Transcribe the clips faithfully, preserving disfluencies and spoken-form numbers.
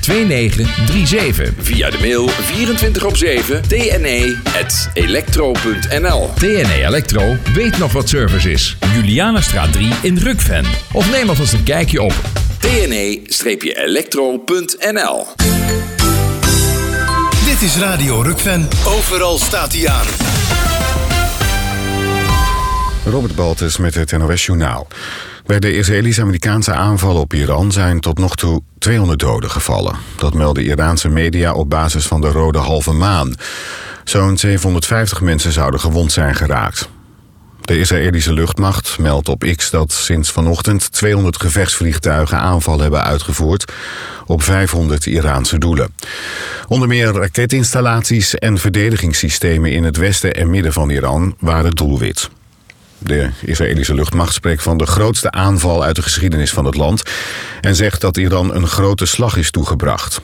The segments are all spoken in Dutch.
twee negen drie zeven. Via de mail vierentwintig op zeven t n e at electro punt n l. T N E Electro weet nog wat service is. Julianastraat drie in Rukven. Of neem alvast een kijkje op t n e electro punt n l. Dit is Radio Rukven. Overal staat hij aan. Robert Baltus met het N O S Journaal. Bij de Israëlisch-Amerikaanse aanvallen op Iran zijn tot nog toe tweehonderd doden gevallen. Dat melden Iraanse media op basis van de Rode Halve Maan. Zo'n zevenhonderdvijftig mensen zouden gewond zijn geraakt. De Israëlische luchtmacht meldt op X dat sinds vanochtend tweehonderd gevechtsvliegtuigen aanvallen hebben uitgevoerd op vijfhonderd Iraanse doelen. Onder meer raketinstallaties en verdedigingssystemen in het westen en midden van Iran waren doelwit. De Israëlische luchtmacht spreekt van de grootste aanval uit de geschiedenis van het land en zegt dat Iran een grote slag is toegebracht.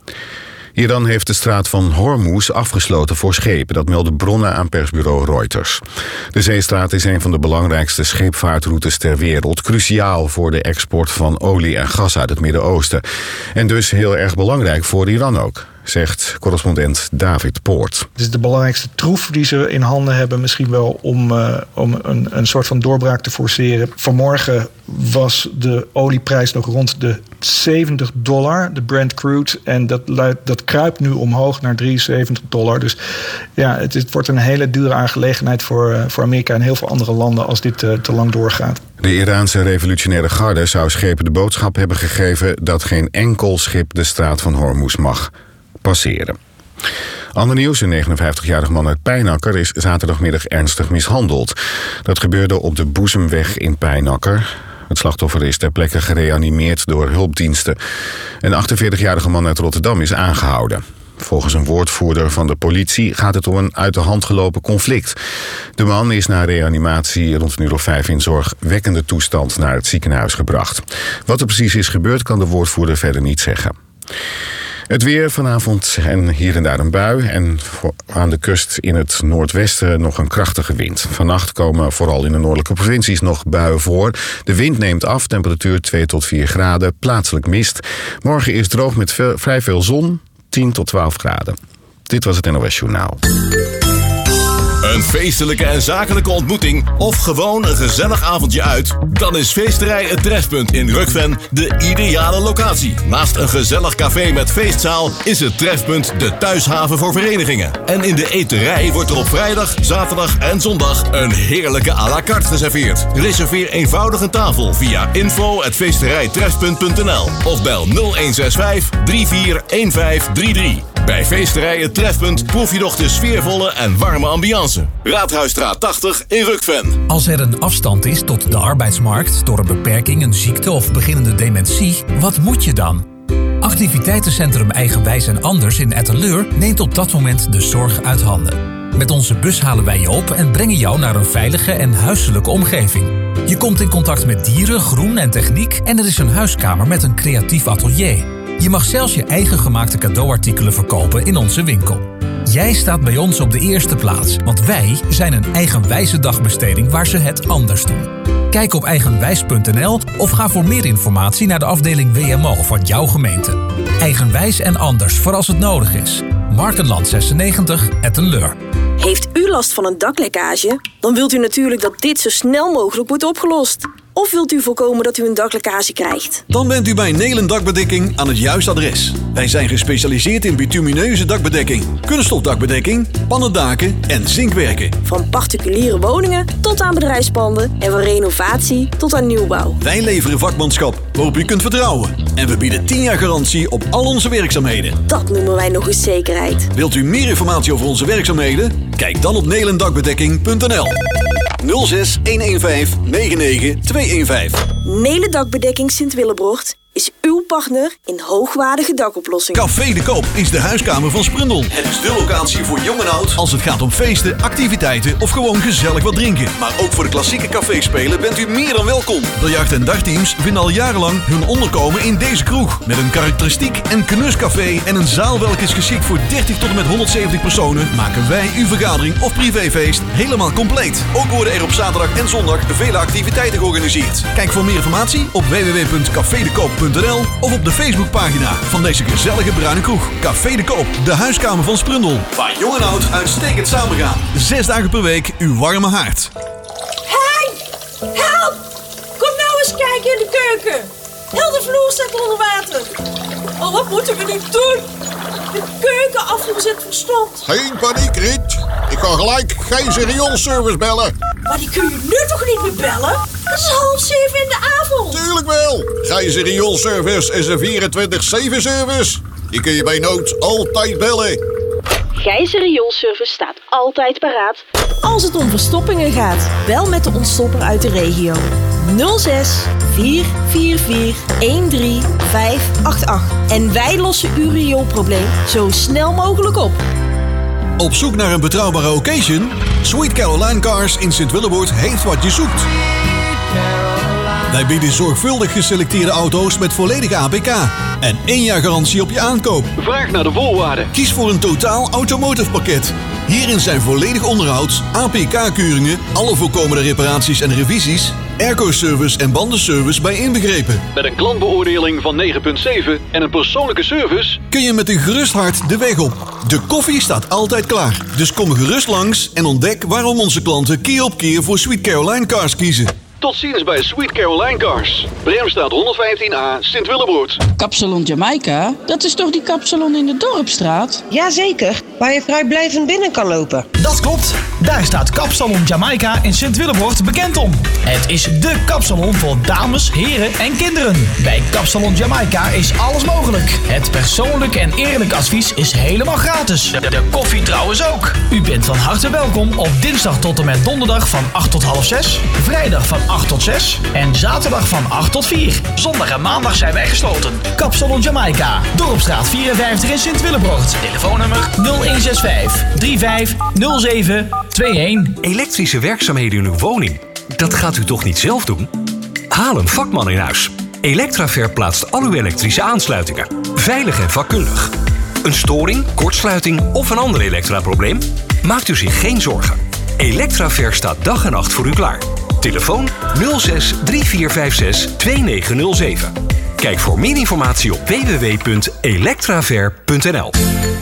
Iran heeft de straat van Hormuz afgesloten voor schepen. Dat melden bronnen aan persbureau Reuters. De zeestraat is een van de belangrijkste scheepvaartroutes ter wereld. Cruciaal voor de export van olie en gas uit het Midden-Oosten. En dus heel erg belangrijk voor Iran ook, zegt correspondent David Poort. Het is de belangrijkste troef die ze in handen hebben, misschien wel om, uh, om een, een soort van doorbraak te forceren. Vanmorgen was de olieprijs nog rond de zeventig dollar, de Brent crude. En dat, dat kruipt nu omhoog naar drieënzeventig dollar. Dus ja, het, het wordt een hele dure aangelegenheid voor, uh, voor Amerika en heel veel andere landen als dit uh, te lang doorgaat. De Iraanse revolutionaire garde zou schepen de boodschap hebben gegeven dat geen enkel schip de straat van Hormuz mag passeren. Ander nieuws, een negenenvijftigjarige man uit Pijnacker is zaterdagmiddag ernstig mishandeld. Dat gebeurde op de Boezemweg in Pijnacker. Het slachtoffer is ter plekke gereanimeerd door hulpdiensten. Een achtenveertigjarige man uit Rotterdam is aangehouden. Volgens een woordvoerder van de politie gaat het om een uit de hand gelopen conflict. De man is na reanimatie rond een uur of vijf in zorgwekkende toestand naar het ziekenhuis gebracht. Wat er precies is gebeurd kan de woordvoerder verder niet zeggen. Het weer vanavond en hier en daar een bui en aan de kust in het noordwesten nog een krachtige wind. Vannacht komen vooral in de noordelijke provincies nog buien voor. De wind neemt af, temperatuur twee tot vier graden, plaatselijk mist. Morgen is droog met veel, vrij veel zon, tien tot twaalf graden. Dit was het N O S Journaal. Een feestelijke en zakelijke ontmoeting of gewoon een gezellig avondje uit? Dan is Feesterij Het Trefpunt in Rukven de ideale locatie. Naast een gezellig café met feestzaal is het Trefpunt de thuishaven voor verenigingen. En in de eterij wordt er op vrijdag, zaterdag en zondag een heerlijke à la carte geserveerd. Reserveer eenvoudig een tafel via info at feesterijtrefpunt punt n l of bel nul een zes vijf drie vier een vijf drie drie. Bij Feesterij Het Trefpunt proef je nog de sfeervolle en warme ambiance. Raadhuisstraat tachtig in Rukven. Als er een afstand is tot de arbeidsmarkt door een beperking, een ziekte of beginnende dementie, wat moet je dan? Activiteitencentrum Eigenwijs en Anders in Etteleur neemt op dat moment de zorg uit handen. Met onze bus halen wij je op en brengen jou naar een veilige en huiselijke omgeving. Je komt in contact met dieren, groen en techniek en er is een huiskamer met een creatief atelier. Je mag zelfs je eigen gemaakte cadeauartikelen verkopen in onze winkel. Jij staat bij ons op de eerste plaats, want wij zijn een eigenwijze dagbesteding waar ze het anders doen. Kijk op eigenwijs punt n l of ga voor meer informatie naar de afdeling W M O van jouw gemeente. Eigenwijs en Anders voor als het nodig is. Markenland zesennegentig, Etteleur. Heeft u last van een daklekkage? Dan wilt u natuurlijk dat dit zo snel mogelijk wordt opgelost. Of wilt u voorkomen dat u een daklekkage krijgt? Dan bent u bij Nelen Dakbedekking aan het juiste adres. Wij zijn gespecialiseerd in bitumineuze dakbedekking, kunststofdakbedekking, pannendaken en zinkwerken. Van particuliere woningen tot aan bedrijfspanden en van renovatie tot aan nieuwbouw. Wij leveren vakmanschap waarop u kunt vertrouwen. En we bieden tien jaar garantie op al onze werkzaamheden. Dat noemen wij nog eens zekerheid. Wilt u meer informatie over onze werkzaamheden? Kijk dan op nelendakbedekking punt n l. nul zes een een vijf negen negen twee een vijf. Nelen Dakbedekking Sint-Willebrocht is uw partner in hoogwaardige dakoplossingen. Café de Koop is de huiskamer van Sprundel. Het is de locatie voor jong en oud als het gaat om feesten, activiteiten of gewoon gezellig wat drinken. Maar ook voor de klassieke caféspelen bent u meer dan welkom. De jacht- en dagteams vinden al jarenlang hun onderkomen in deze kroeg. Met een karakteristiek en knuscafé en een zaal welke is geschikt voor dertig tot en met honderdzeventig personen, maken wij uw vergadering of privéfeest helemaal compleet. Ook worden er op zaterdag en zondag vele activiteiten georganiseerd. Kijk voor meer informatie op w w w punt café de koop punt n l n l of op de Facebookpagina van deze gezellige bruine kroeg. Café de Koop, de huiskamer van Sprundel. Waar jong en oud uitstekend samengaan. Zes dagen per week uw warme haard. Hey! Help! Kom nou eens kijken in de keuken. Heel de vloer staat onder water. Oh, wat moeten we nu doen? De keukenafvoer zit verstompt. Geen paniek, Riet. Ik ga gelijk Gijzer rioolservice bellen. Maar die kun je nu toch niet meer bellen? Het is half zeven in de avond. Tuurlijk wel. Gijzer rioolservice is een vierentwintig zeven service. Die kun je bij nood altijd bellen. Gijzer rioolservice staat altijd paraat als het om verstoppingen gaat. Bel met de ontstopper uit de regio. nul zes vier vier vier een drie vijf acht acht. En wij lossen uw rioolprobleem zo snel mogelijk op. Op zoek naar een betrouwbare occasion? Sweet Caroline Cars in Sint-Willeboord heeft wat je zoekt. Wij bieden zorgvuldig geselecteerde auto's met volledige A P K. En één jaar garantie op je aankoop. Vraag naar de voorwaarden. Kies voor een totaal automotive pakket. Hierin zijn volledig onderhoud, A P K-keuringen, alle voorkomende reparaties en revisies, airco-service en bandenservice bij inbegrepen. Met een klantbeoordeling van negen komma zeven en een persoonlijke service kun je met een gerust hart de weg op. De koffie staat altijd klaar. Dus kom gerust langs en ontdek waarom onze klanten keer op keer voor Sweet Caroline Cars kiezen. Tot ziens bij Sweet Caroline Cars. Bremstraat honderdvijftien A, Sint-Willeboord. Kapsalon Jamaica? Dat is toch die kapsalon in de Dorpstraat? Jazeker, waar je vrijblijvend binnen kan lopen. Dat klopt. Daar staat Kapsalon Jamaica in Sint-Willeboord bekend om. Het is dé kapsalon voor dames, heren en kinderen. Bij Kapsalon Jamaica is alles mogelijk. Het persoonlijk en eerlijk advies is helemaal gratis. De, de koffie trouwens ook. U bent van harte welkom op dinsdag tot en met donderdag van acht tot half zes. Vrijdag van acht tot zes. En zaterdag van acht tot vier. Zondag en maandag zijn wij gesloten. Kapsalon Jamaica. Dorpstraat vierenvijftig in Sint-Willeboord. Telefoonnummer nul een zes vijf drie vijf nul zeven twee een. Elektrische werkzaamheden in uw woning. Dat gaat u toch niet zelf doen? Haal een vakman in huis. Electraver plaatst al uw elektrische aansluitingen. Veilig en vakkundig. Een storing, kortsluiting of een ander elektraprobleem? Maakt u zich geen zorgen. Electraver staat dag en nacht voor u klaar. Telefoon nul zes drie vier vijf zes twee negen nul zeven. Kijk voor meer informatie op w w w punt electraver punt n l.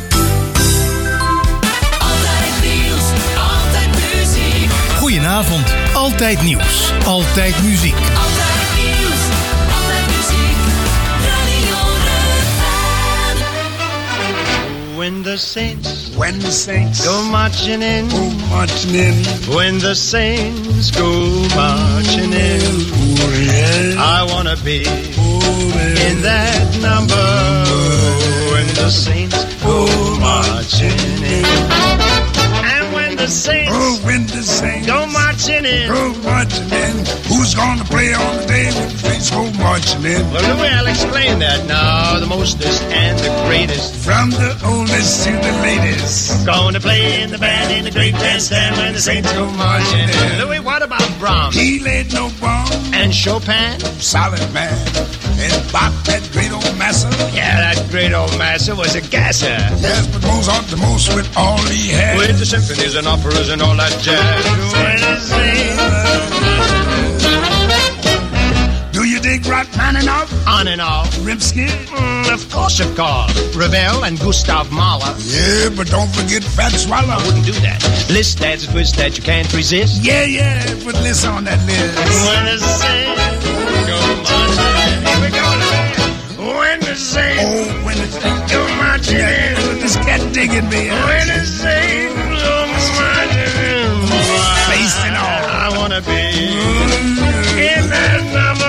Goedenavond, altijd nieuws, altijd muziek. Altijd nieuws, altijd muziek, Radio Rukven. When the saints, when the saints go marching in, go marching in. When the saints go marching in, oh, yeah. I wanna be oh, in that number. When the saints go marching in. The saints, oh, when the saints go marching in, go marching in. Who's gonna play on the day when the saints go marching in? Well, Louis, I'll explain that now. The mostest and the greatest, from the oldest to the latest, gonna play in the band in the great bandstand when the saints go marching in. Louis, what about Brahms? He laid no bomb. And Chopin, solid man. And Bach, that great old master. Yeah, that great old master was a gasser. Yes, but Mozart the most with all he had. With the symphonies and operas and all that jazz. When I sing, do you dig Rachmaninoff? On and off. Rimsky? Mm, of course, of course. Ravel and Gustav Mahler. Yeah, but don't forget Fats Waller. I wouldn't do that. Liszt, that's a twist that you can't resist. Yeah, yeah, put Liszt on that list. When I sing, go marching. Here we go. When I sing, oh, when I sing, go marching. Yeah, this cat digging me. When I sing, go marching. Face and all. I wanna be in that number.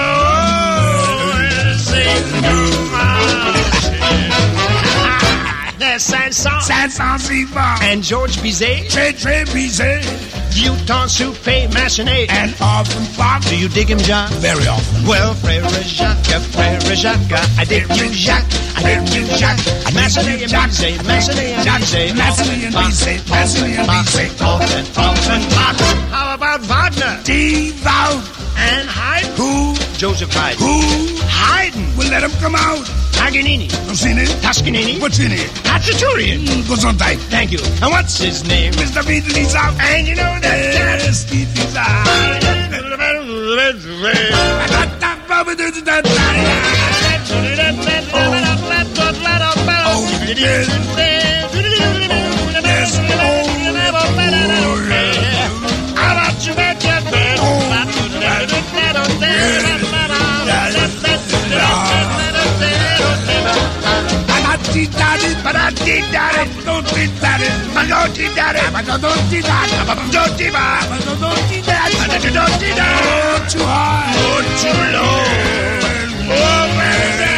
There's Saint-Saëns, Saint-Saëns, and Georges Bizet, Très Très Bizet, du temps souper Massenet, and often Fox. Do you dig him, John? Very often. Well, Frère Jacques, Frère Jacques, I dig you, Jacques, I dig you, Jacques. Massenet and Bizet, Massenet and Bizet, Massenet and Bizet, Massenet and Bizet, often, often Fox. How about Wagner? Devout. And Haydn? Who? Joseph Haydn. Who? Haydn. Well, let him come out. Paganini. I've seen it. Toscanini. What's in it? Hatchaturian. Mm, goes on tight. Thank you. And what's his name? Mister Beatley's out. And you know that yes, Beatley's out. I got that Too high, or too low. Oh, baby.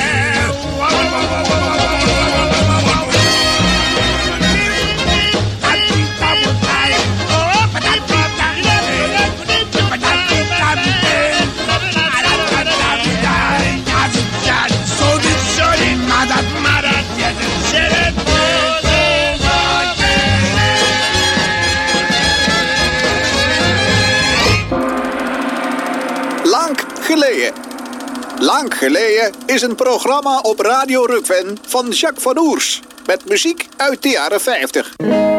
Lang geleden is een programma op Radio Rukven van Jacques van Oers. Met muziek uit de jaren vijftig.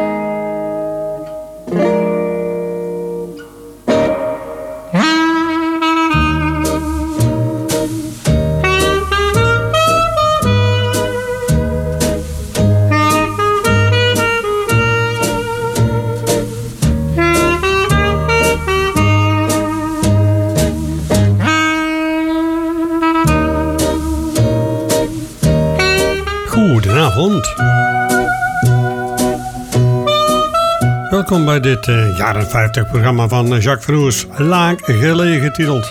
Goedenavond. Welkom bij dit uh, jaren vijftig programma van uh, Jacques van Oers, Lang geleden getiteld.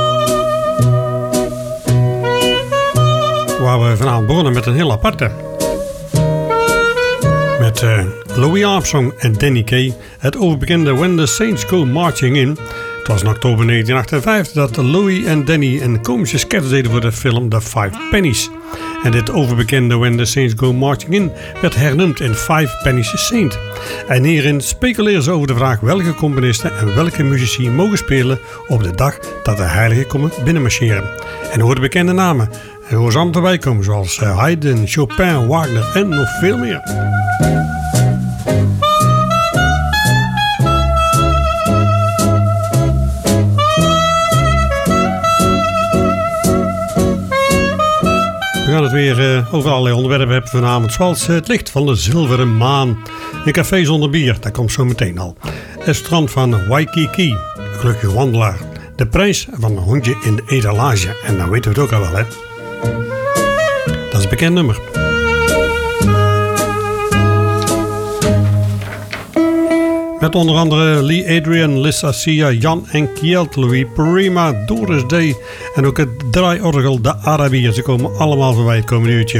Waar we vanavond begonnen met een heel aparte. Met uh, Louis Armstrong en Danny Kaye, het overbekende When the Saints Go Marching In. Het was in oktober negentien achtenvijftig dat Louis en Danny een komische sketch deden voor de film The Five Pennies. En dit overbekende When the Saints Go Marching In werd hernoemd in Five Pennies a Saint. En hierin speculeren ze over de vraag welke componisten en welke muzici mogen spelen op de dag dat de heiligen komen binnenmarcheren. En hoor de bekende namen. En hoor ze allemaal erbij komen zoals Haydn, Chopin, Wagner en nog veel meer. We gaan het weer uh, over allerlei onderwerpen hebben vanavond. Zoals uh, het licht van de zilveren maan. Een café zonder bier, dat komt zo meteen al. Het strand van Waikiki, een gelukkige wandelaar. De prijs van een hondje in de etalage. En dan weten we het ook al wel, hè. Dat is een bekend nummer. Met onder andere Lee Adrian, Liz Assia, Jan en Kjeld, Louis Prima, Doris Day en ook het draaiorgel De Arabier. Ze komen allemaal voorbij het komende uurtje.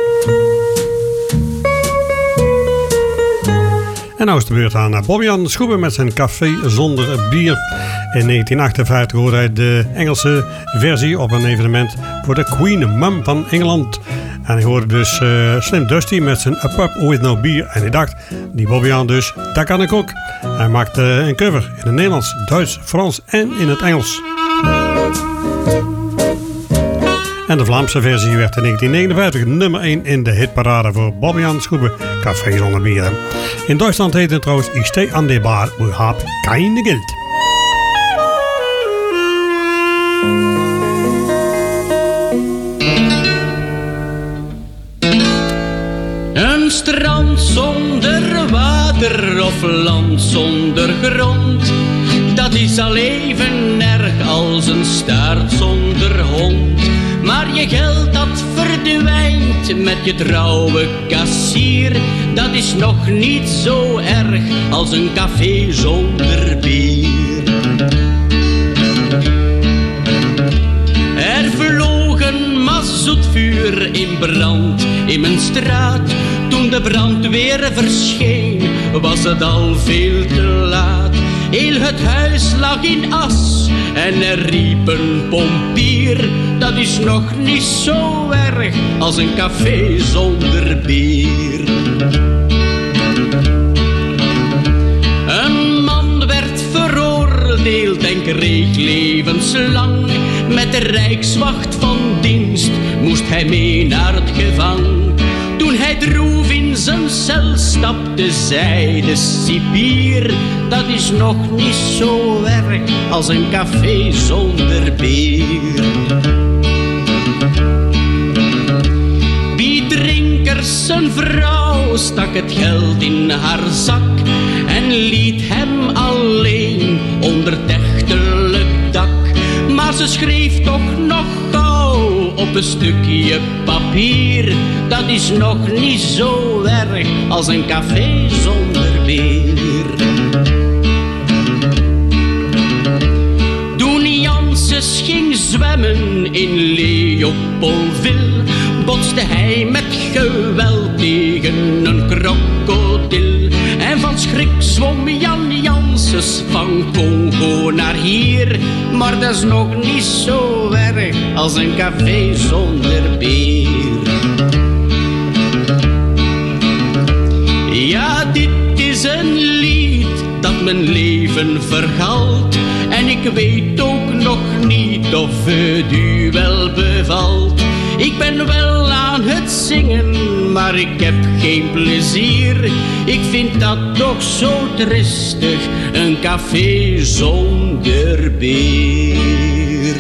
En nou is de beurt aan Bobbejaan Schoepen met zijn café zonder bier. In negentien achtenvijftig hoorde hij de Engelse versie op een evenement voor de Queen Mum van Engeland. En hij hoorde dus uh, Slim Dusty met zijn A Pub With No Beer. En hij dacht, die Bobbejaan dus, dat kan ik ook. Hij maakte een cover in het Nederlands, Duits, Frans en in het Engels. En de Vlaamse versie werd in negentien negenenvijftig nummer één in de hitparade voor Bobbejaan Schoepen, Café zonder bier. In Duitsland heet het trouwens Ich steh an der Bar, we hab keine Geld. Een strand zonder water of land zonder grond, dat is al even erg als een staart zonder hond. Maar je geld dat verdwijnt met je trouwe kassier, dat is nog niet zo erg als een café zonder bier. Er vloog een mazoetvuur in brand in mijn straat. Toen de brandweer verscheen, was het al veel te laat. Heel het huis lag in as en er riep een pompier. Dat is nog niet zo erg als een café zonder bier. Een man werd veroordeeld en kreeg levenslang. Met de rijkswacht van dienst moest hij mee naar het gevang. Toen hij droef in zijn cel stapte, zei de cipier. Dat is nog niet zo erg als een café zonder bier. Bierdrinkers zijn vrouw stak het geld in haar zak en liet hem alleen onder het echtelijk dak. Maar ze schreef toch nog gauw op een stukje papier: dat is nog niet zo erg als een café zonder bier. Toen Janssens ging zwemmen in Leopoldville, botste hij met geweld tegen een krokodil. En van schrik zwom Jan Janssens van Congo naar hier. Maar dat is nog niet zo erg als een café zonder bier. Ja, dit is een lied dat mijn leven vergalt. En ik weet ook nog niet of het u wel bevalt. Ik ben wel aan het zingen, maar ik heb geen plezier. Ik vind dat toch zo tristig, een café zonder bier.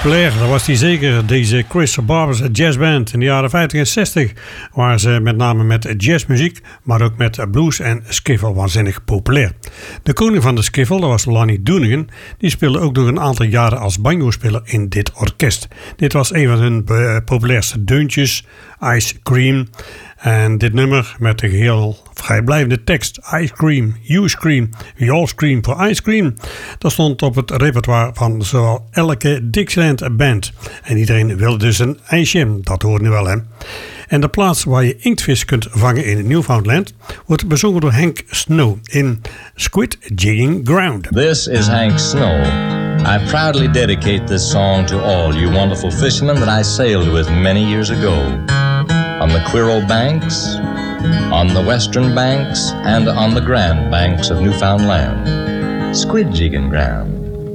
Populair, dat was hij zeker, deze Chris Barber's Jazzband. In de jaren vijftig en zestig waren ze met name met jazzmuziek, maar ook met blues en skiffle waanzinnig populair. De koning van de skiffle, dat was Lonnie Donegan, die speelde ook nog een aantal jaren als banjo-speler in dit orkest. Dit was een van hun uh, populairste deuntjes, Ice Cream. En dit nummer met de geheel vrijblijvende tekst, Ice Cream, You Scream, We All Scream for Ice Cream, dat stond op het repertoire van zowel elke Dixieland band. En iedereen wilde dus een ijsje, dat hoort nu wel hè. En de plaats waar je inktvis kunt vangen in Newfoundland wordt bezongen door Hank Snow in Squid Jigging Ground. This is Hank Snow. I proudly dedicate this song to all you wonderful fishermen that I sailed with many years ago. On the Quirrell banks, on the western banks, and on the Grand banks of Newfoundland. Squid Jigging Ground.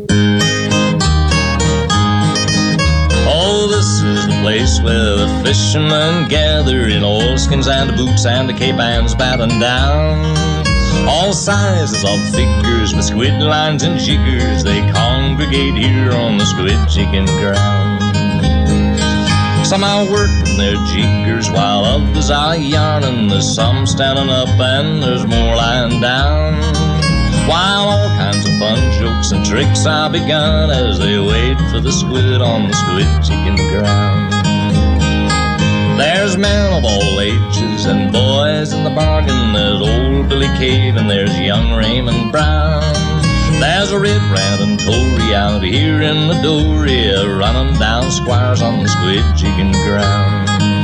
Oh, this is the place where the fishermen gather in oilskins and boots and the K-bands battened down. All sizes of figures with squid lines and jiggers, they congregate here on the Squid Jigging Ground. Some are working their jiggers while others are yarning. There's some standing up and there's more lying down. While all kinds of fun jokes and tricks are begun as they wait for the squid on the Squid Jigging Ground. There's men of all ages and boys in the bargain. There's old Billy Cave and there's young Raymond Brown. There's a red and Tory out here in the dory, running down squires on the Squid Jigging Ground.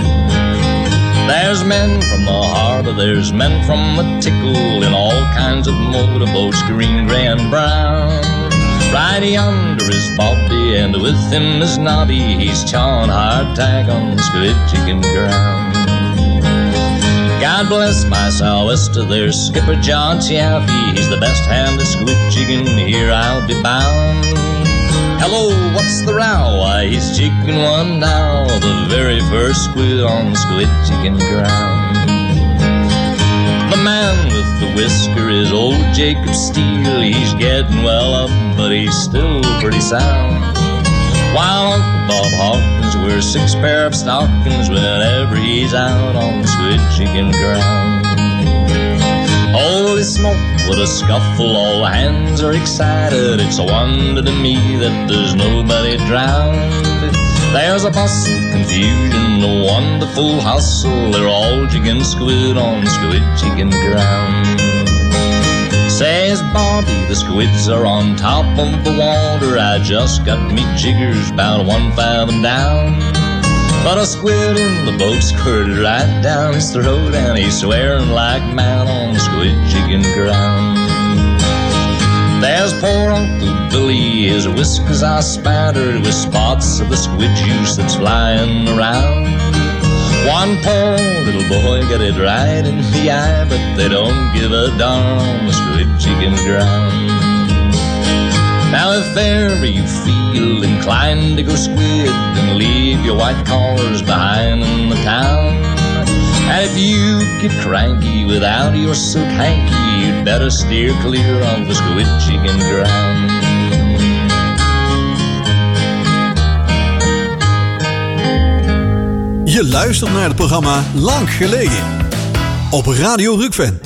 There's men from the harbor, there's men from the tickle, in all kinds of motorboats, green, grey and brown. Right yonder is Bobby, and with him is Nobby, he's chawing hardtack on the Squid Jigging Ground. God bless my sou'wester, there's Skipper John Chaffee. He's the best hand at squid jigging, here I'll be bound. Hello, what's the row? Why, he's jigging one now, the very first squid on the Squid Jigging Ground. The man with the whisker is old Jacob Steele. He's getting well up, but he's still pretty sound. While Uncle Bob Hawkins wears six pair of stockings whenever he's out on the Squid Jigging Ground. Holy smoke, what a scuffle, all hands are excited. It's a wonder to me that there's nobody drowned. There's a bustle, confusion, a wonderful hustle. They're all jigging squid on the Squid Jigging Ground. Says Bobby, the squids are on top of the water. I just got me jiggers about one fathom down. But a squid in the boat squirted right down his throat, and he's swearing like mad on the Squid Jigging Ground. There's poor Uncle Billy, his whiskers are spattered with spots of the squid juice that's flying around. One poor little boy got it right in the eye, but they don't give a darn on the Squid Jigging Ground. Now if ever you feel inclined to go squid, then leave your white collars behind in the town. And if you get cranky without your silk hanky, you'd better steer clear of the Squid Jigging Ground. Je luistert naar het programma Lang Geleden op Radio Rukven.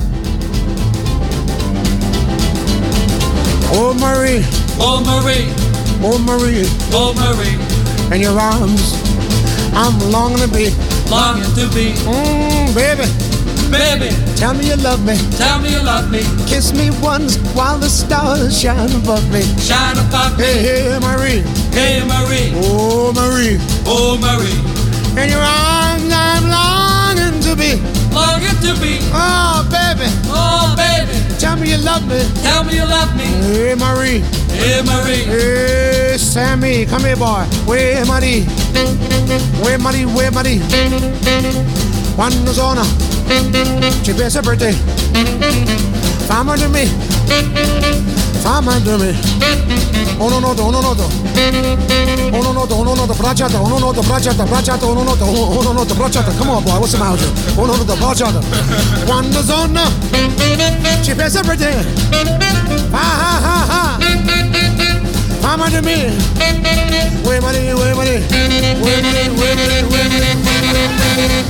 Oh Marie, Oh Marie, oh Marie, oh Marie, in your arms I'm longing to be, longing to be, mm, baby, baby, tell me you love me, tell me you love me, kiss me once while the stars shine above me, shine above me, hey, hey Marie, hey Marie, oh Marie, oh Marie, in your arms I'm longing to be, longing to be, oh baby, oh baby, tell me you love me, tell me you love me, hey Marie, hey Marie, hey Sammy, come here boy, where Marie, where Marie, where Marie, quando sono, ci pensa per te, fammi di me, fammi di me, uno noto, uno noto, uno noto, uno noto, bracciata, uno noto, bracciata, bracciata, uno noto, uno noto, bracciata, come on boy, what's the matter, uno noto, bracciata, quando sono, ci pensa per te, ha ha ha ha, I'm on the me. Way money, way money, way money, way money, way money.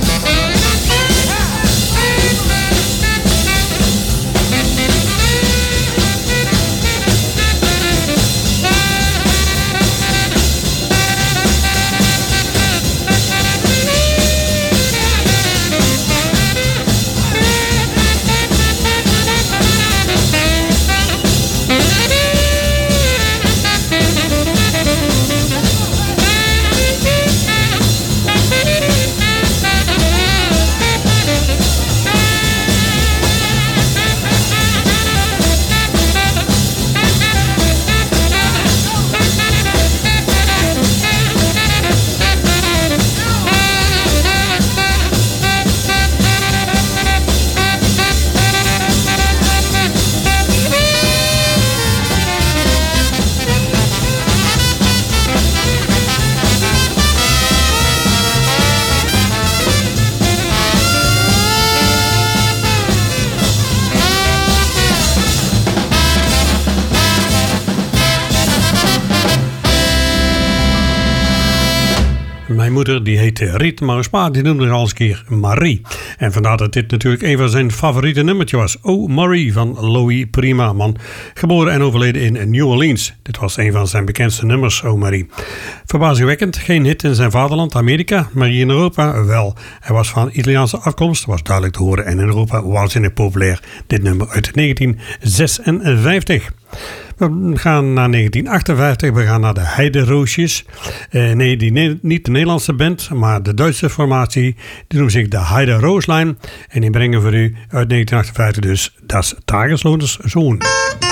Mijn moeder die heette Riet, maar ons pa die noemde haar al eens een keer Marie. En vandaar dat dit natuurlijk een van zijn favoriete nummertjes was. Oh Marie van Louis Prima, man. Geboren en overleden in New Orleans. Dit was een van zijn bekendste nummers, Oh Marie. Verbazingwekkend, geen hit in zijn vaderland Amerika, maar hier in Europa wel. Hij was van Italiaanse afkomst, was duidelijk te horen. En in Europa waanzinnig populair. Dit nummer uit negentien zesenvijftig. We gaan naar negentien achtenvijftig, we gaan naar de Heideroosjes. Uh, nee, die ne- niet de Nederlandse band, maar de Duitse formatie. Die noemt zich de Heiderooslein. En die brengen voor u uit negentien achtenvijftig dus Das Tageslohners Sohn.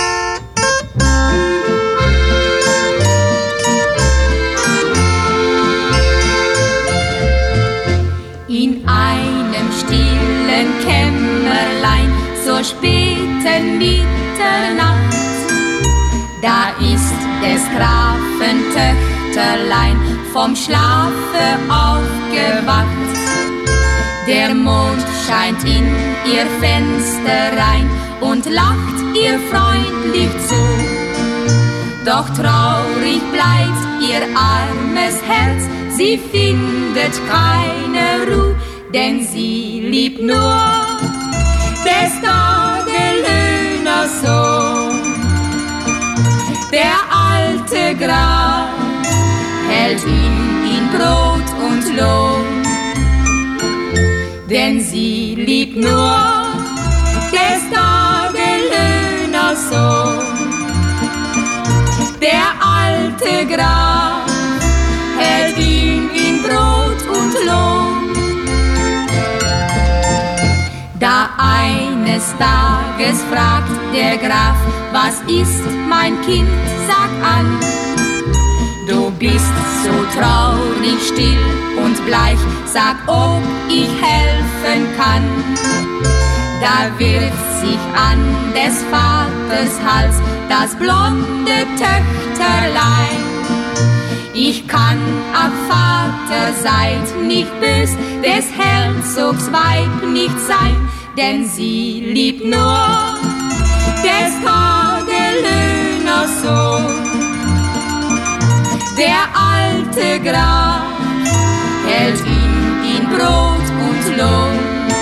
In einem stillen Kämmerlein zur späten Mitternacht, da ist des Grafen Töchterlein vom Schlafe aufgewacht. Der Mond scheint in ihr Fenster rein und lacht ihr freundlich zu. Doch traurig bleibt ihr armes Herz, sie findet keine Ruhe, denn sie liebt nur des Tagelöhners Sohn. Der alte Graf hält ihn in Brot und Lohn, denn sie liebt nur des Tagelöhners Sohn. Der alte Graf hält ihn in Brot und Lohn. Da eines Tages fragt der Graf, was ist, mein Kind, sag an. Du bist so traurig, still und bleich, sag, ob ich helfen kann. Da wirft sich an des Vaters Hals das blonde Töchterlein. Ich kann, ach Vater, seid nicht bös, des Herzogs Weib nicht sein, denn sie liebt nur des Tagelöhners Sohn. Der alte Graf hält ihn in Brot und Lohn,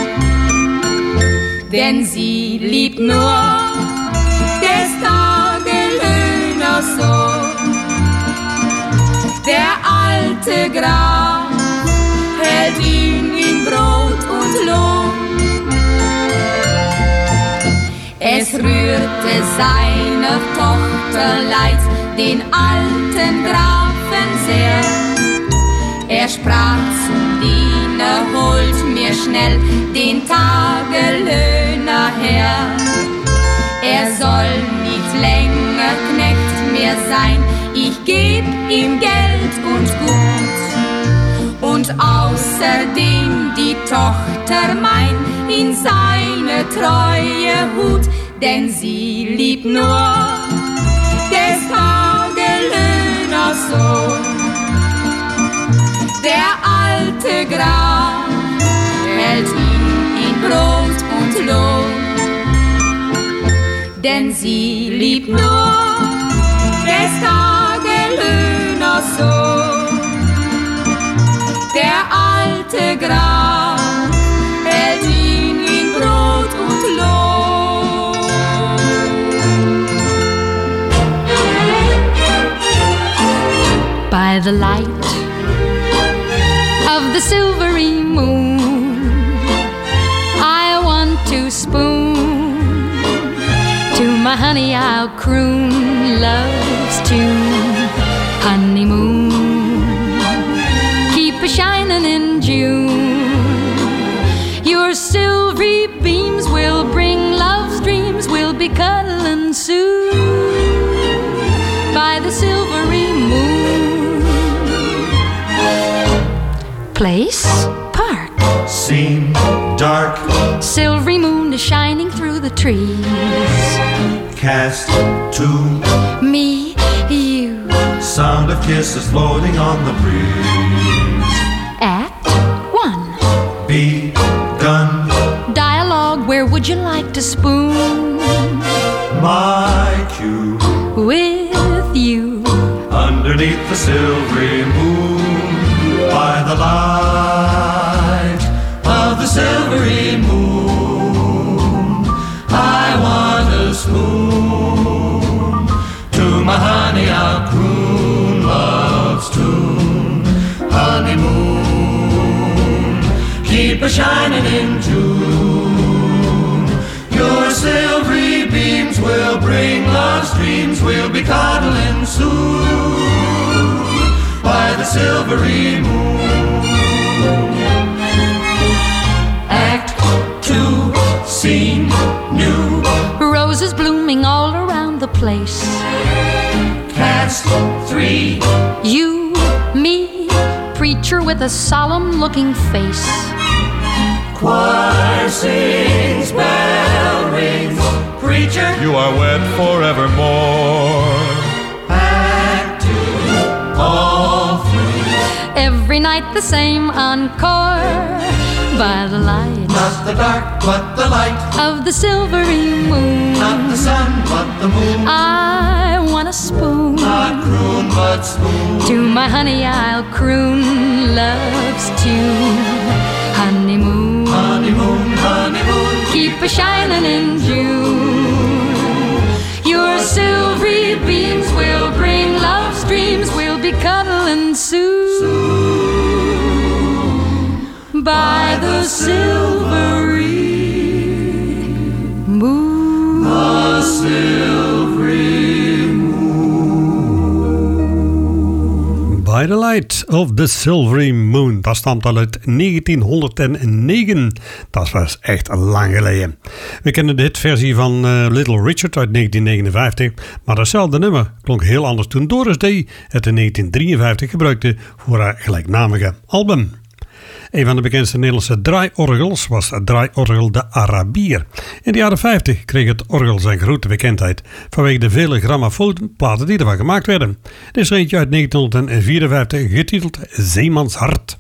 denn sie liebt nur des Tagelöhners Sohn. Der alte Graf hält ihn in Brot und Lohn. Es rührte seiner Tochter leid, den alten Grafen sehr. Er sprach zum Diener, holt mir schnell den Tagelöhner her. Er soll nicht länger Knecht mehr sein, ich geb ihm Geld und Gut. Und außerdem die Tochter mein in seine Treue hut, denn sie liebt nur des Tagelöhners Sohn. Der alte Graf hält ihn in Brot und Lohn, denn sie liebt nur des Tagelöhners schöner Sohn. Der alte Graf hält ihn in Brot und Lohn. By the light of the silvery moon, I want to spoon. To my honey I'll croon love's tune. Honeymoon, keep a shining in June. Your silvery beams will bring love's dreams. We'll be cuddling soon by the silvery moon. Place, park. Scene, dark. Silvery moon is shining through the trees. Cast, two. Me, you. Sound of kisses floating on the breeze. Act one. Begun. Dialogue, where would you like to spoon? My cue. With you. Underneath the silvery moon. By the light of the silvery moon, I want a spoon. To my honey I'll croon love's tune. Honeymoon, keep a shining in June. Your silvery beams will bring love's dreams. We'll be cuddling soon by the silvery moon. Act two, scene new. Roses blooming all around the place. Cast three. You, me, preacher with a solemn looking face. Choir sings, bell rings. Preacher, you are wed forevermore. Act two, all through. Every night the same encore. By the light, not the dark, but the light of the silvery moon. Not the sun, but the moon. I want a spoon. Not croon, but spoon. To my honey I'll croon love's tune. Honeymoon, honeymoon, honeymoon, keep a shining in June. Your silvery beams will bring love's dreams. We'll be cuddling soon, soon. By the silvery moon. The silvery moon. By the light of the silvery moon. Dat stamt al uit negentienhonderdnegen. Dat was echt lang geleden. We kennen de hitversie van uh, Little Richard uit negentien negenenvijftig. Maar datzelfde nummer klonk heel anders toen Doris Day het in negentien drieënvijftig gebruikte voor haar gelijknamige album. Een van de bekendste Nederlandse draaiorgels was het draaiorgel De Arabier. In de jaren vijftig kreeg het orgel zijn grote bekendheid vanwege de vele grammofoonplaten die ervan gemaakt werden. Dit is er eentje uit negentienhonderdvierenvijftig getiteld Zeemanshart.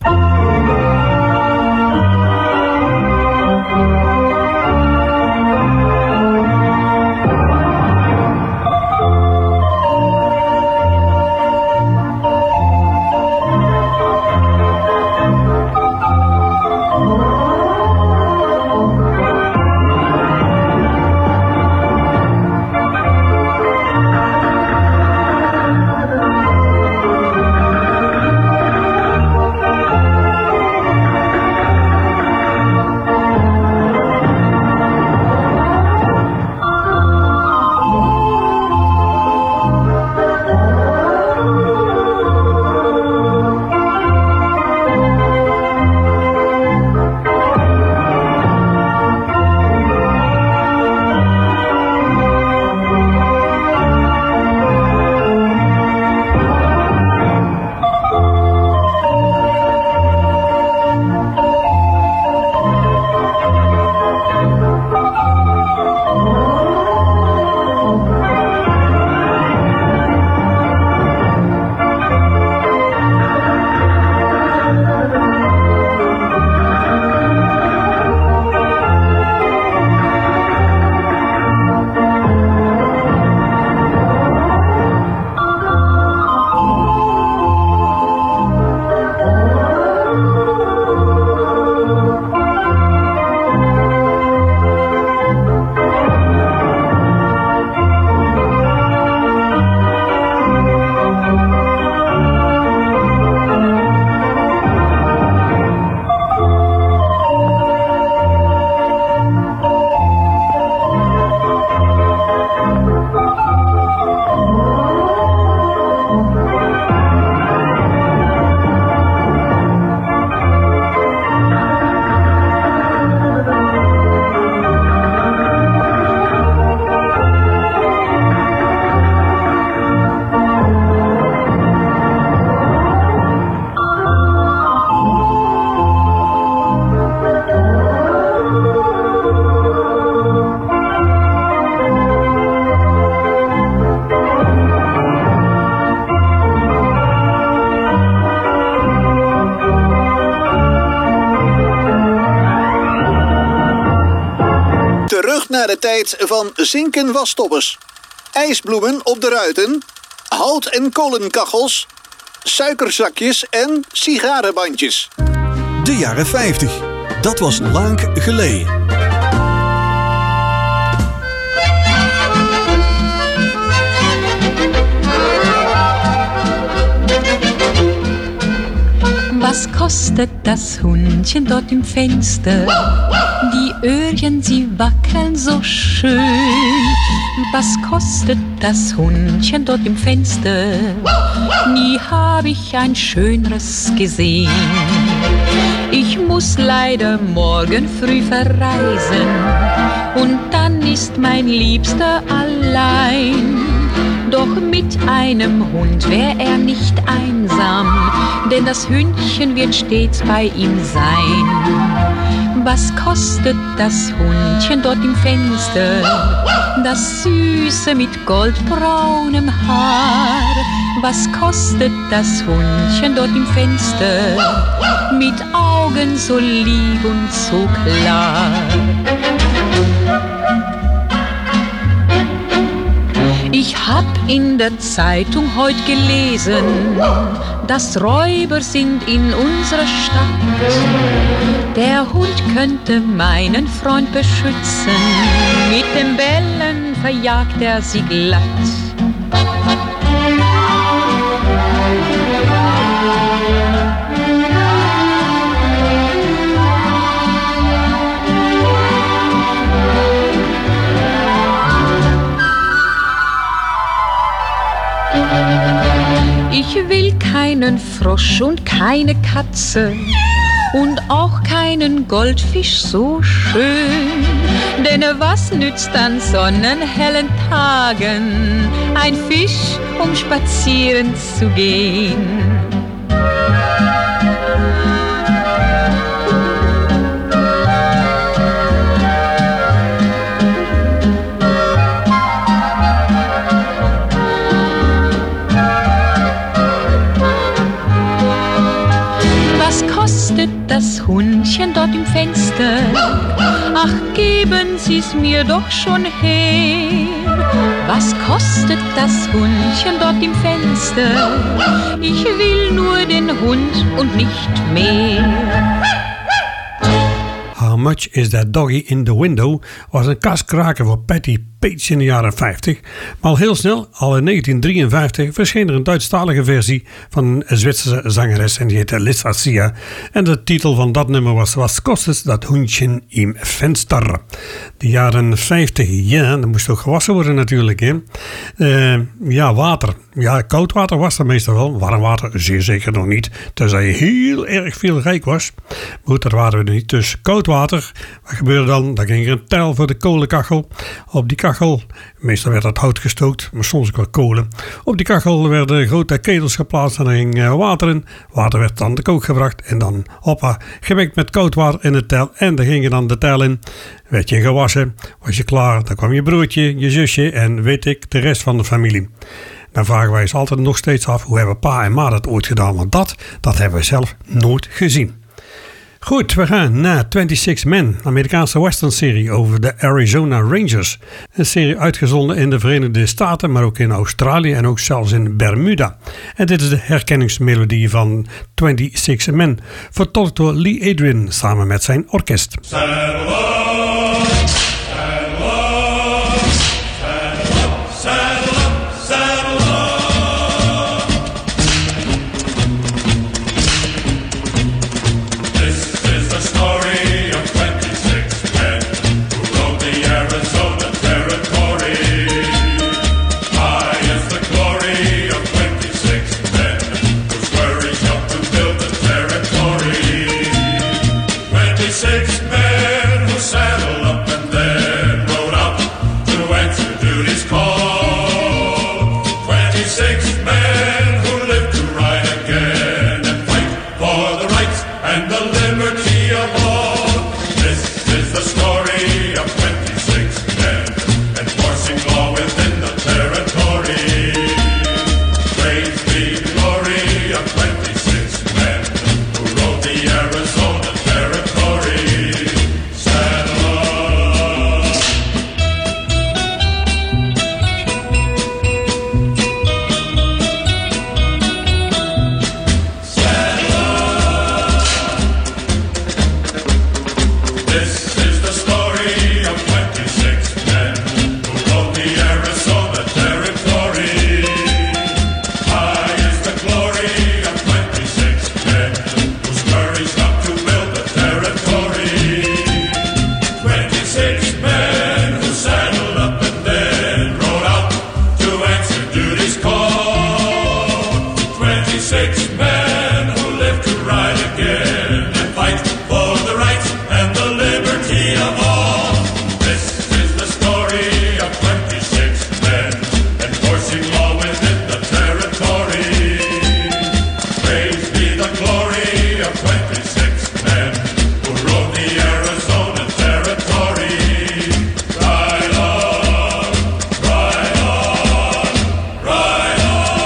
naar de tijd van zinken wasstoppers, ijsbloemen op de ruiten, hout- en kolenkachels, suikerzakjes en sigarenbandjes. De jaren vijftig. Dat was lang geleden. Was kostet das Hundchen dort im Fenster? Die Öhrchen, sie wackeln so schön. Was kostet das Hundchen dort im Fenster? Nie habe ich ein schöneres gesehen. Ich muss leider morgen früh verreisen und dann ist mein Liebster allein. Doch mit einem Hund wär er nicht einsam, denn das Hündchen wird stets bei ihm sein. Was kostet das Hundchen dort im Fenster? Das Süße mit goldbraunem Haar. Was kostet das Hundchen dort im Fenster? Mit Augen so lieb und so klar. Ich hab in der Zeitung heut gelesen, dass Räuber sind in unserer Stadt. Der Hund könnte meinen Freund beschützen, mit dem Bellen verjagt er sie glatt. Ich will keinen Frosch und keine Katze und auch keinen Goldfisch so schön. Denn was nützt an sonnenhellen Tagen ein Fisch, um spazieren zu gehen? Das Hundchen dort im Fenster, ach, geben Sie's mir doch schon her. Was kostet das Hundchen dort im Fenster? Ich will nur den Hund und nicht mehr. How Much Is That Doggy in the Window was een kaskraker voor Patti Page in de jaren vijftig. Maar al heel snel, al in negentien drieënvijftig, verscheen er een Duitsstalige versie van een Zwitserse zangeres en die heette Liz Garcia. En de titel van dat nummer was Was kostet dat Hundchen im Fenster? De jaren vijftig, ja, dat moest ook gewassen worden natuurlijk. Hè? Uh, ja, water. Ja, koud water was er meestal wel. Warm water zeer zeker nog niet. Tenzij je heel erg veel rijk was. Maar goed, daar waren we niet. Dus koud water. Wat gebeurde dan? Dan ging er een tijl voor de kolenkachel. Op die kachel, meestal werd dat hout gestookt, maar soms ook wel kolen. Op die kachel werden grote ketels geplaatst en er ging water in. Water werd dan de kook gebracht en dan hoppa, gemengd met koud water in de tijl. En daar ging je dan de tijl in. Werd je gewassen, was je klaar. Dan kwam je broertje, je zusje en weet ik, de rest van de familie. Dan vragen wij ons altijd nog steeds af, hoe hebben pa en ma dat ooit gedaan? Want dat, dat hebben we zelf nooit gezien. Goed, we gaan naar twenty-six men, Amerikaanse western-serie over de Arizona Rangers. Een serie uitgezonden in de Verenigde Staten, maar ook in Australië en ook zelfs in Bermuda. En dit is de herkenningsmelodie van twenty-six men, vertolkt door Lee Adrian samen met zijn orkest. Six men who This is the story of twenty-six men who rode the Arizona Territory. High is the glory of twenty-six men whose courage helped to build the territory. twenty-six men who saddled up and then rode out to answer duty's call. twenty-six men who lived to ride again and fight for the rights and the liberty of all. This is the story of twenty-six men enforcing law within the territory. Praise be the glory of twenty-six men who rode the Arizona Territory. Ride on, ride on, ride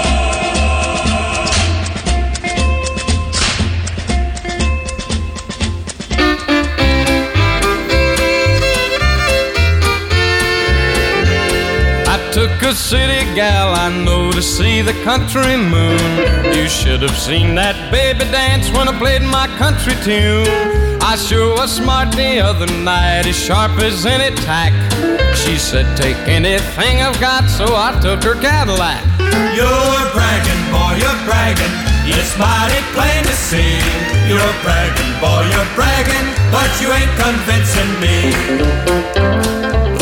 I took a city gal I know to see the country moon. You should have seen that baby dance when I played my country tune. I sure was smart the other night, as sharp as any tack. She said, take anything I've got, so I took her Cadillac. You're bragging, boy, you're bragging. It's mighty plain to see. You're bragging, boy, you're bragging, but you ain't convincing me.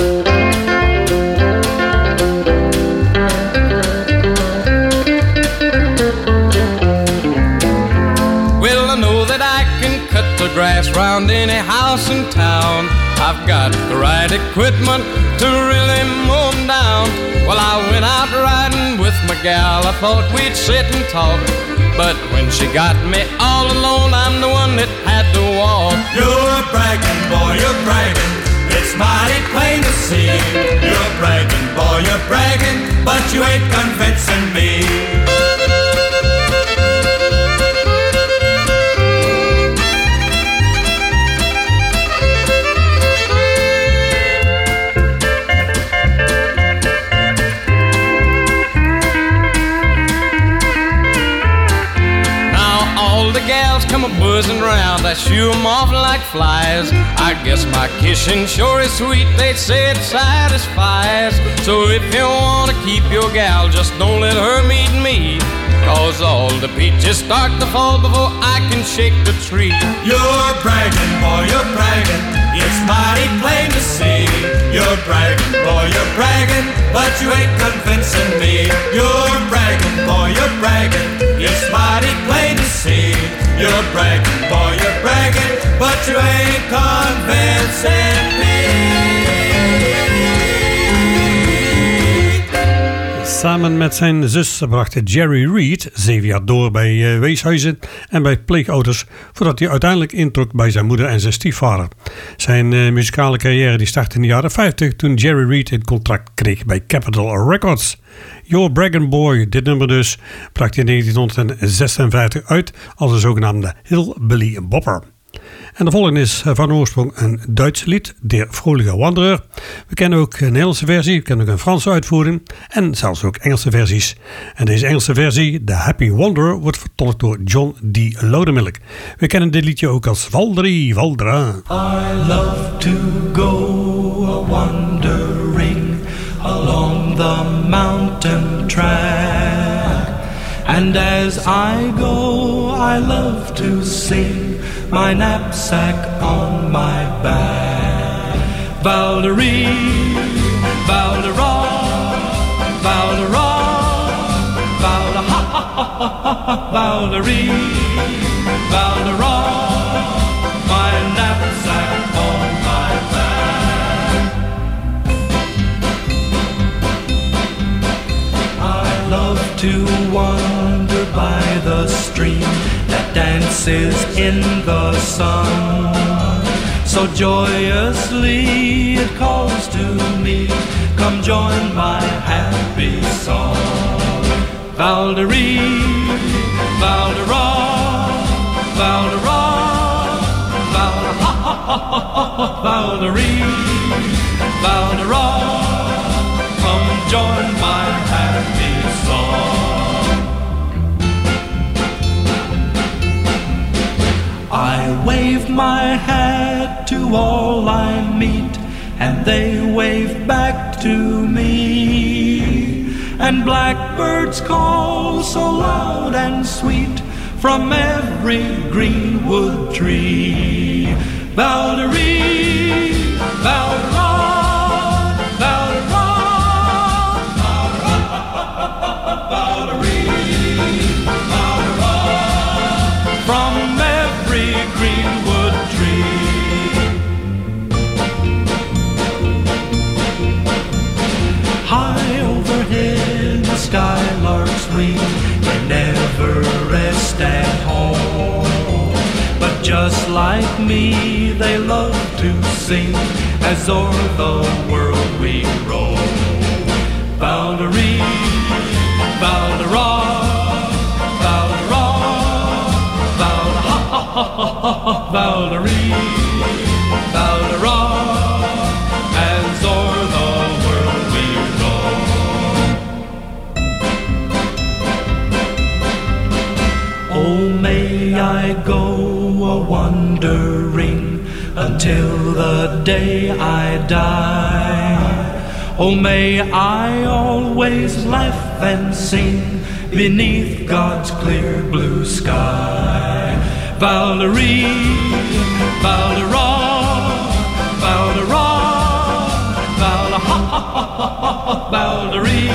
Well, I know that I can cut the grass round any house in town. I've got the right equipment to really mow 'em down. Well, I went out riding with my gal. I thought we'd sit and talk, but when she got me all alone, I'm the one that had to walk. You're bragging, boy, you're bragging. It's mighty plain to see. You're bragging, boy, you're bragging, but you ain't convincing me. Come a buzzing round, I shoo 'em off like flies. I guess my kissing sure is sweet, they say it satisfies. So if you wanna keep your gal, just don't let her meet me, 'cause all the peaches start to fall before I can shake the tree. You're bragging, boy, you're bragging. It's mighty plain to see. You're bragging, boy, you're bragging, but you ain't convincing me. You're bragging, boy, you're bragging. It's mighty plain to see. You're bragging, boy, you're bragging, but you ain't convincing me. Samen met zijn zus bracht Jerry Reed zeven jaar door bij uh, weeshuizen en bij pleegouders, voordat hij uiteindelijk introk bij zijn moeder en zijn stiefvader. Zijn uh, muzikale carrière die startte in de jaren vijftig toen Jerry Reed een contract kreeg bij Capitol Records. Your Braggin' Boy, dit nummer dus, bracht hij in negentienhonderdzesenvijftig uit als een zogenaamde Hillbilly Bopper. En de volgende is van oorsprong een Duits lied, Der Vrolijke Wanderer. We kennen ook een Nederlandse versie, we kennen ook een Franse uitvoering en zelfs ook Engelse versies. En deze Engelse versie, The Happy Wanderer, wordt vertolkt door John D. Loudermilk. We kennen dit liedje ook als Valderi Valdera. I love to go a-wandering along the mountain track, and as I go I love to sing my knapsack on my back. Valderi, Valdera, Valdera, Valdera, ha ha ha ha ha, Valderi, Valdera, my knapsack on my back. I love to wander by the stream that dances in the sun, so joyously it calls to me, come join my happy song. Valderi, Valdera, Valdera, Valdera, ha ha ha ha, Valderi, Valdera, come join my happy song. I wave my hat hat to all I meet, and they wave back to me. And blackbirds call so loud and sweet from every greenwood tree. Valderie, Valderon, Valderon, Valderie, Valderon, from every greenwood tree. High overhead the skylarks ring, they never rest at home. But just like me, they love to sing as o'er the world we roll. Valderie, Valderon, Valderon, Valderon, Valderie, Valderon, as o'er the world we roll. Oh, may I go a-wandering until the day I die. Oh, may I always laugh and sing beneath God's clear blue sky. Valderie, Valderon, Valderon, Valderon, Valderie,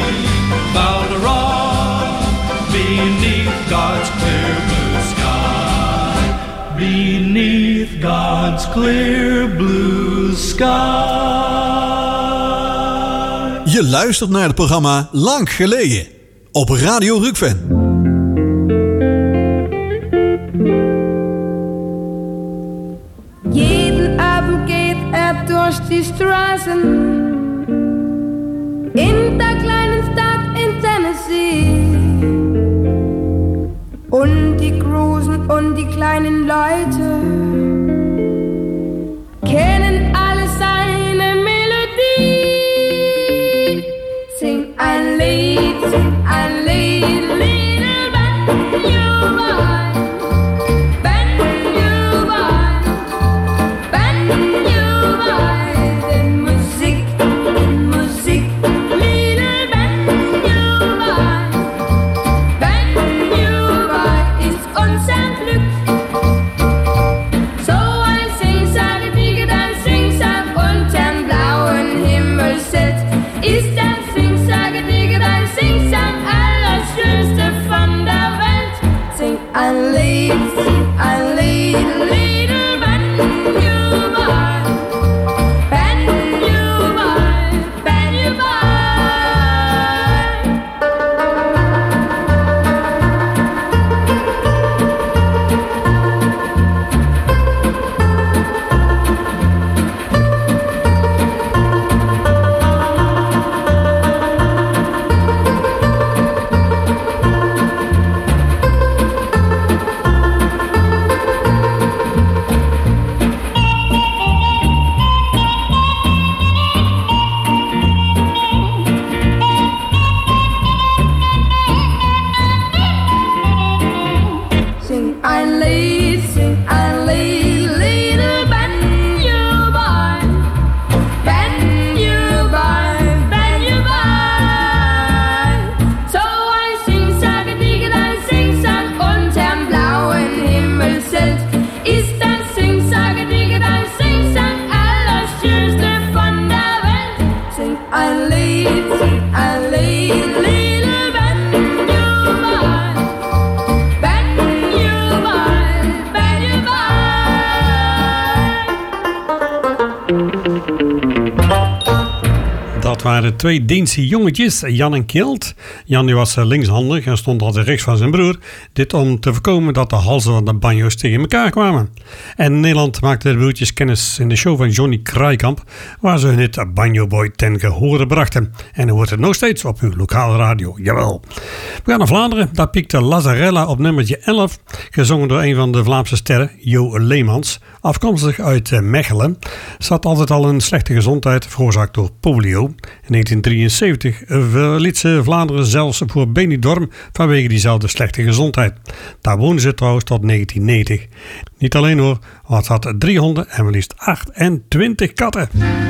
Valderon, beneath God's clear blue sky. Beneath God's clear blue sky. Je luistert naar het programma Lang Geleden op Radio Rukven. Jeden Abend geht er durch die Straßen in der kleinen Stadt in Tennessee. Und die großen und die kleinen Leute kennen alle seine Melodie. Sing ein Lied, sing ein Lied, little Benny Boy, Benny Boy, Benny Boy. In Musik, in Musik, little Benny Boy, Benny Boy ist unser Glück. So ein Singsang, Digga, ein Singsang unterm blauen Himmelszelt ist ein Singsang, Digga, ein Singsang, allerschönste von der Welt. Sing ein Lied, sing ein Lied, little Benny Boy, Benny Boy, Benny Boy. Sing ein Lied, sing ein Lied, little Benny Boy, Benny Boy, Benny Boy. So ein Singsang, Digga, ein Singsang unterm blauen Himmelszelt ist ein Singsang, Digga, ein Singsang, allerschönste von der Welt. Sing ein Lied, sing ein Lied, little Benny Boy, Benny Boy, Benny Boy. Dat waren twee Deense jongetjes, Jan en Kjeld. Jan die was linkshandig en stond altijd rechts van zijn broer. Dit om te voorkomen dat de halzen van de banjo's tegen elkaar kwamen. En in Nederland maakten de broertjes kennis in de show van Johnny Kraaikamp, waar ze hun hit Banjo Boy ten gehore brachten. En dan wordt het nog steeds op uw lokale radio, jawel. We gaan naar Vlaanderen, daar piekte Lazarella op nummertje elf, gezongen door een van de Vlaamse sterren, Jo Leemans. Afkomstig uit Mechelen, zat altijd al een slechte gezondheid, veroorzaakt door polio. In negentien drieënzeventig verliet ze Vlaanderen zelfs voor Benidorm vanwege diezelfde slechte gezondheid. Daar woonde ze trouwens tot negentien negentig. Niet alleen hoor, want ze had drie honden en maar liefst achtentwintig katten.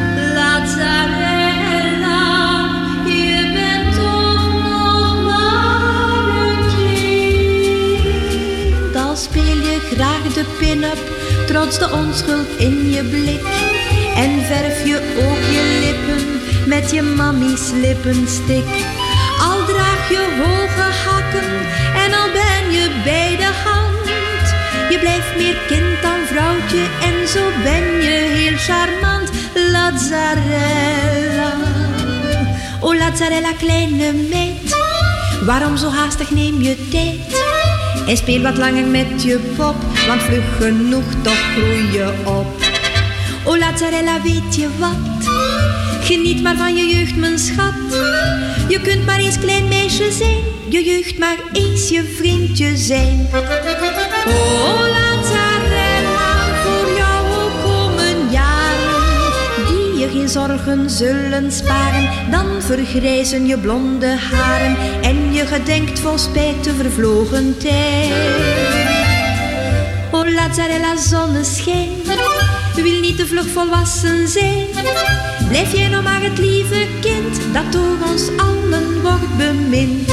Speel je graag de pin-up, trots de onschuld in je blik. En verf je ook je lippen met je mammies lippenstick. Al draag je hoge hakken en al ben je bij de hand. Je blijft meer kind dan vrouwtje en zo ben je heel charmant. Lazzarella, oh Lazzarella kleine meid, waarom zo haastig neem je tijd? En speel wat langer met je pop, want vlug genoeg toch groei je op. O Lazzarella, weet je wat? Geniet maar van je jeugd, mijn schat. Je kunt maar eens klein meisje zijn, je jeugd mag eens je vriendje zijn. O Lazzarella, voor jou ook komen jaren die je geen zorgen zullen sparen. Dan vergrijzen je blonde haren en je gedenkt vol spijt de vervlogen tijd. O Lazzarella, zonneschijn, wil niet te vlug volwassen zijn. Blijf jij nog maar het lieve kind dat door ons allen wordt bemind.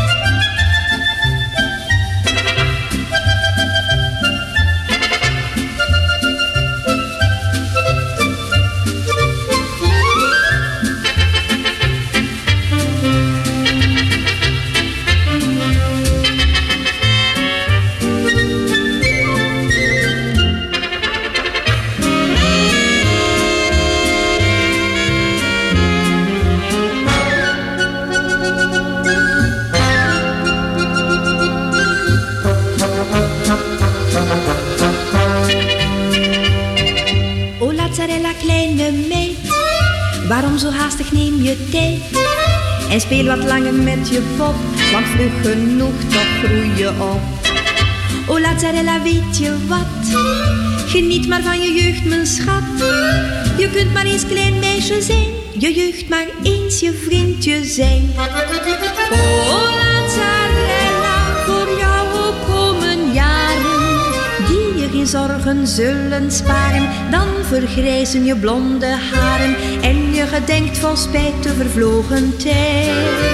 Waarom zo haastig neem je tijd? En speel wat langer met je pop, want vlug genoeg toch groei je op. O Lazzarella, weet je wat? Geniet maar van je jeugd, mijn schat. Je kunt maar eens klein meisje zijn, je jeugd mag eens je vriendje zijn. O Lazzarella, voor jou ook komen jaren die je geen zorgen zullen sparen. Dan vergrijzen je blonde haren en je gedenkt vol spijt de vervlogen tijd.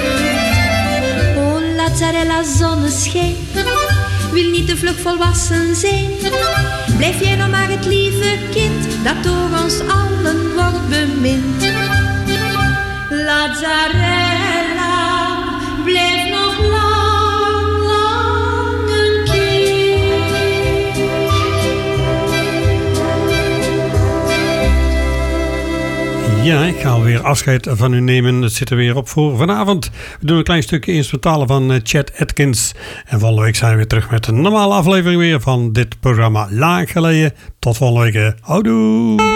O Lazzarella, zonneschijn, wil niet te vlug volwassen zijn. Blijf jij nog maar het lieve kind dat door ons allen wordt bemind. Lazzarella, blijf nog lang, lang een kind. Ja, ik ga alweer afscheid van u nemen. Het zit er weer op voor vanavond. We doen een klein stukje instrumentalen van Chet Atkins. En volgende week zijn we weer terug met een normale aflevering weer van dit programma Lang Geleden. Tot volgende week. Houdoe!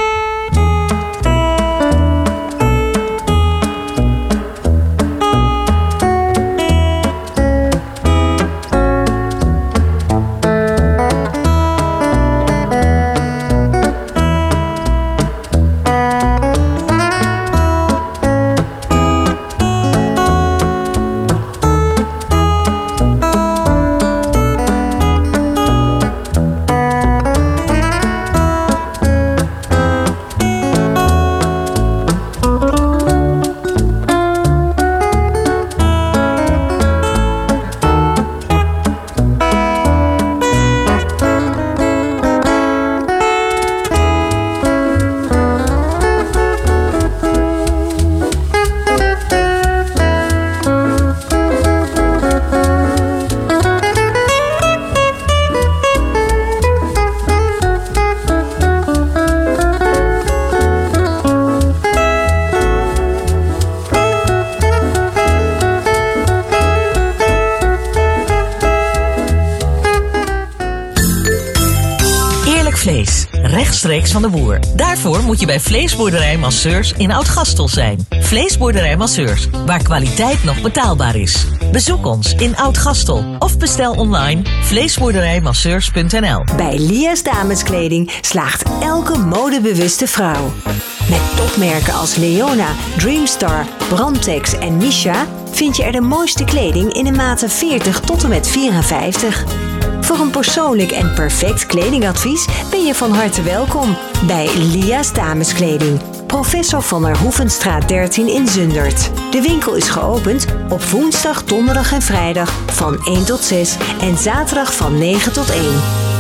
Rechtstreeks van de boer. Daarvoor moet je bij Vleesboerderij Masseurs in Oud-Gastel zijn. Vleesboerderij Masseurs, waar kwaliteit nog betaalbaar is. Bezoek ons in Oud-Gastel of bestel online vleesboerderijmasseurs punt n l. Bij Lia's Dameskleding slaagt elke modebewuste vrouw. Met topmerken als Leona, Dreamstar, Brantex en Misha vind je er de mooiste kleding in de maten veertig tot en met vierenvijftig. Voor een persoonlijk en perfect kledingadvies ben je van harte welkom bij Lia's Dameskleding. Professor van der Hoevenstraat dertien in Zundert. De winkel is geopend op woensdag, donderdag en vrijdag van één tot zes en zaterdag van negen tot één.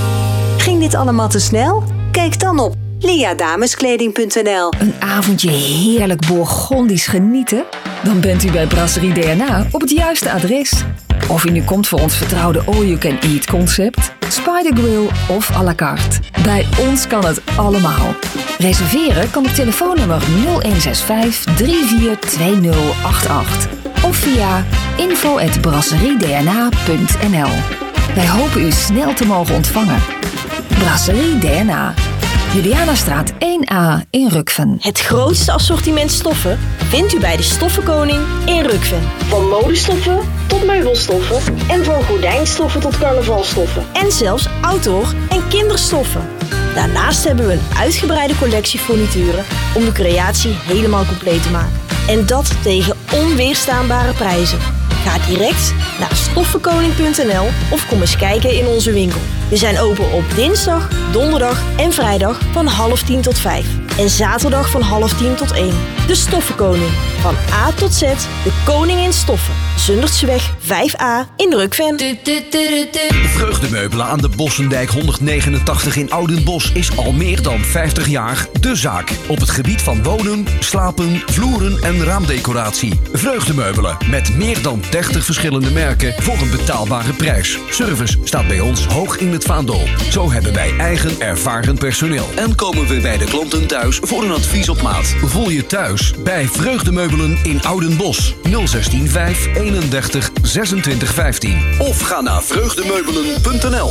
Ging dit allemaal te snel? Kijk dan op liadameskleding punt n l. Een avondje heerlijk Bourgondisch genieten? Dan bent u bij Brasserie D N A op het juiste adres. Of u nu komt voor ons vertrouwde all-you-can-eat concept, Spider Grill of à la carte. Bij ons kan het allemaal. Reserveren kan op telefoonnummer nul een zes vijf drie vier twee nul acht acht of via info at brasserie d n a punt n l. Wij hopen u snel te mogen ontvangen. Brasserie D N A. Julianastraat één A in Rukven. Het grootste assortiment stoffen vindt u bij de Stoffenkoning in Rukven. Van modestoffen tot meubelstoffen en van gordijnstoffen tot carnavalstoffen. En zelfs outdoor- en kinderstoffen. Daarnaast hebben we een uitgebreide collectie furnituren om de creatie helemaal compleet te maken. En dat tegen onweerstaanbare prijzen. Ga direct naar stoffenkoning punt n l of kom eens kijken in onze winkel. We zijn open op dinsdag, donderdag en vrijdag van half tien tot vijf. En zaterdag van half tien tot één. De Stoffenkoning. Van A tot Z, de koning in stoffen. Zundertseweg vijf A in Rukven. Vreugdemeubelen aan de Bossendijk honderdnegenentachtig in Oudenbosch is al meer dan vijftig jaar de zaak. Op het gebied van wonen, slapen, vloeren en raamdecoratie. Vreugdemeubelen met meer dan dertig verschillende merken voor een betaalbare prijs. Service staat bij ons hoog in het vaandel. Zo hebben wij eigen ervaren personeel. En komen we bij de klanten thuis voor een advies op maat. Voel je thuis bij Vreugdemeubelen in Oudenbosch. nul een zes vijf eenendertig zesentwintig vijftien. Of ga naar vreugdemeubelen punt n l.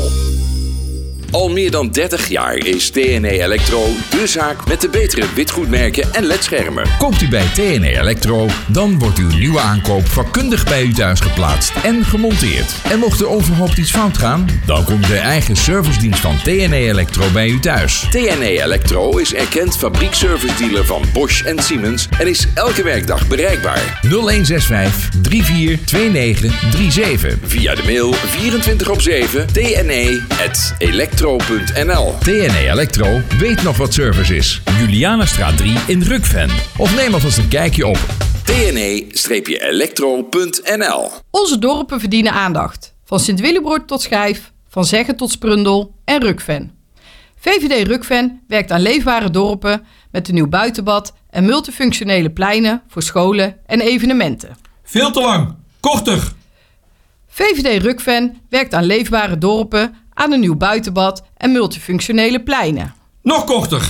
Al meer dan dertig jaar is T N E Electro de zaak met de betere witgoedmerken en ledschermen. Koopt u bij T N E Electro, dan wordt uw nieuwe aankoop vakkundig bij u thuis geplaatst en gemonteerd. En mocht er onverhoopt iets fout gaan, dan komt de eigen servicedienst van T N E Electro bij u thuis. T N E Electro is erkend fabriekservice-dealer van Bosch en Siemens en is elke werkdag bereikbaar. nul een zes vijf drie vier twee negen drie zeven. Via de mail vierentwintig op zeven t n e at electro punt n l. T N E Electro weet nog wat service is. Julianastraat drie in Rukven. Of neem alvast een kijkje op t n e electro punt n l. Onze dorpen verdienen aandacht. Van Sint-Willebroord tot Schijf, van Zeggen tot Sprundel en Rukven. V V D Rukven werkt aan leefbare dorpen met een nieuw buitenbad en multifunctionele pleinen voor scholen en evenementen. Veel te lang. Korter. V V D Rukven werkt aan leefbare dorpen, aan een nieuw buitenbad en multifunctionele pleinen. Nog korter.